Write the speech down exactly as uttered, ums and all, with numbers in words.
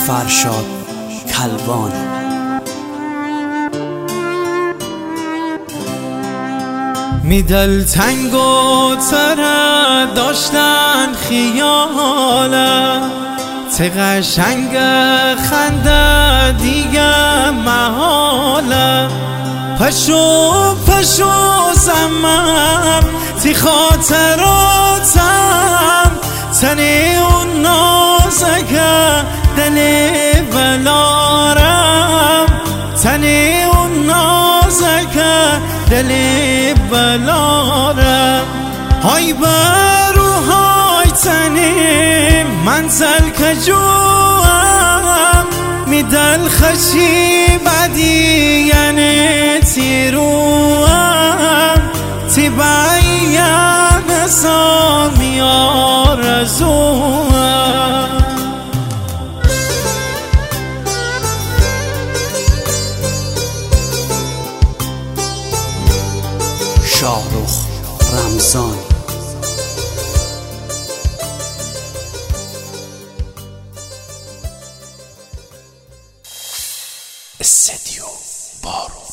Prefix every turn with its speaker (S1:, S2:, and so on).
S1: فرشاد کلوان.
S2: می دلتنگ و تره داشتن خیاله، تی قشنگ خنده دیگه محاله. پشو پشو زمم تی خاطراتم، تنی اون نازگه دلی بلارم، تنی اون نازگه دلی بلارم. های بروهای تنی منزل کجوام، می دل خشی بدی یعنی تیروام، تی بیان سامی آرزوام.
S1: شاهرخ رمضان. استدیو بارو.